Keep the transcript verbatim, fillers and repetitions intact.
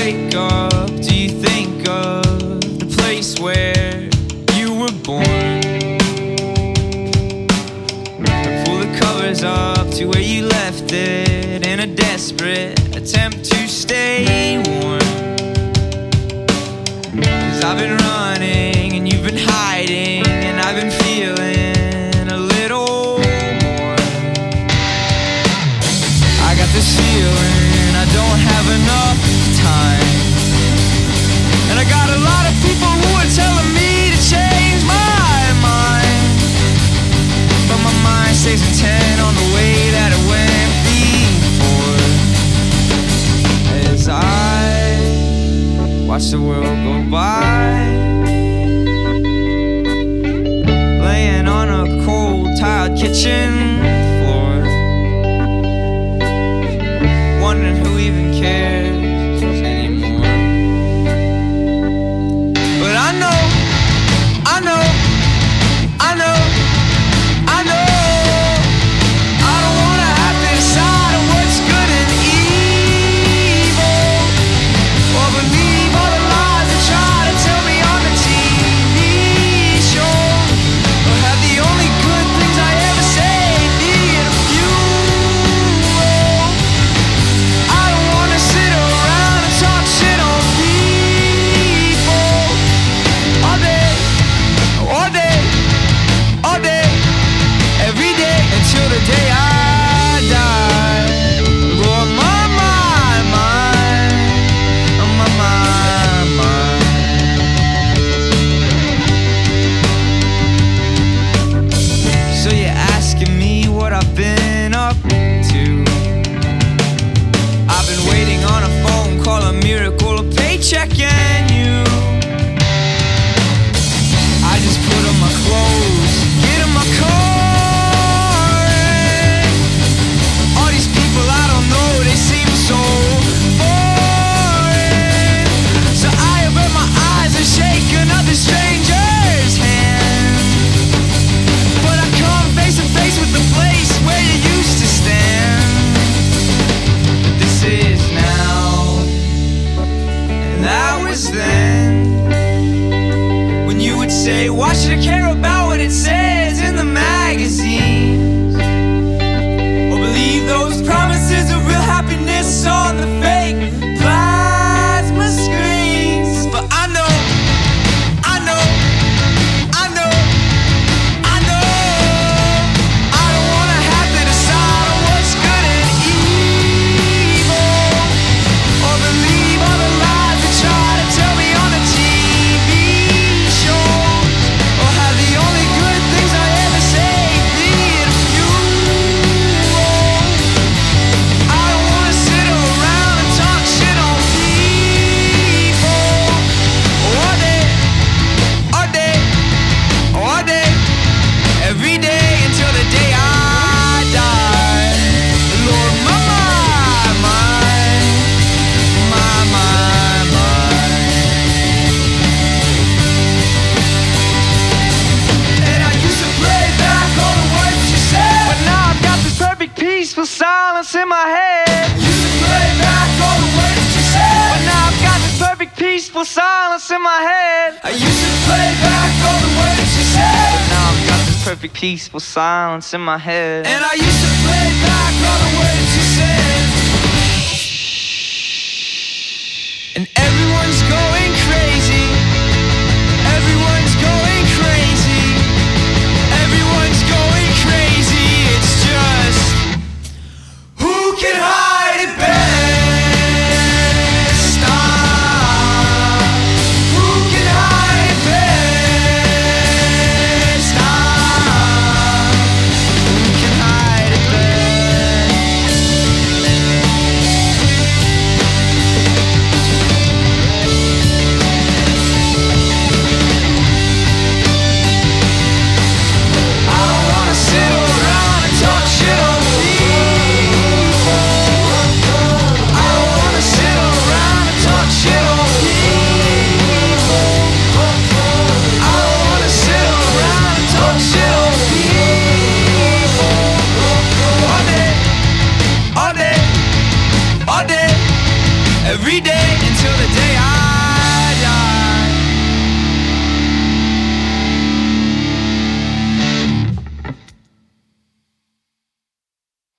wake up, do you think of the place where you were born? Or pull the covers up to where you left it in a desperate attempt to stay warm. 'Cause I've been running and you've been hiding, and I've been feeling a little more. I got this feeling I don't have enough time, and I got a lot of people who are telling me to change my mind, but my mind stays intent on the way that it went before. As I watch the world go by, laying on a cold tiled kitchen floor, wondering who even cares anymore. But I know, I know, I know, I know, I don't wanna have to decide on what's good and evil, or believe all the lies they try to tell me on the T V show, or have the only good things I ever say be a funeral. I don't wanna sit around and talk shit on people all day, all day, all day, every day until the day I die. Lord, my, my, my, my, my, my. So you're asking me what I've been up to? I've been waiting on a phone call, a miracle, a paycheck, and you. I just put on my clothes, get in my car, and all these people I don't know, they seem so boring. So I avert my eyes and shake another stranger's hand, but I come face to face with the place where you used to stand. But this is now, and that was then, when you would say, why should I care about what it says in the magazines, or believe those promises of real happiness on the fake plasma screens? But I know, I know, I know, I know, I don't wanna have to decide on what's good and evil, or believe all the lies they try to tell me on the T V shows, or have the only good things I ever say be a funeral. I don't wanna sit around and talk shit on people all day, all day, all day, every day until the day I die. Lord, my, my, my, my, my. And I used to play back all the words you said, but now I've got this perfect peaceful silence in my head. Used to play back all the words you said, but now I've got this perfect peaceful silence in my head. I used to play back all the words you said, but now I've got this perfect peaceful silence in my head. And I used to play back all the words you said. And everyone's going crazy. Everyone's going crazy. Everyone's going crazy. It's just, who can hide it best? Ah, who can hide it best? Ah, who can hide it best? every day until the day I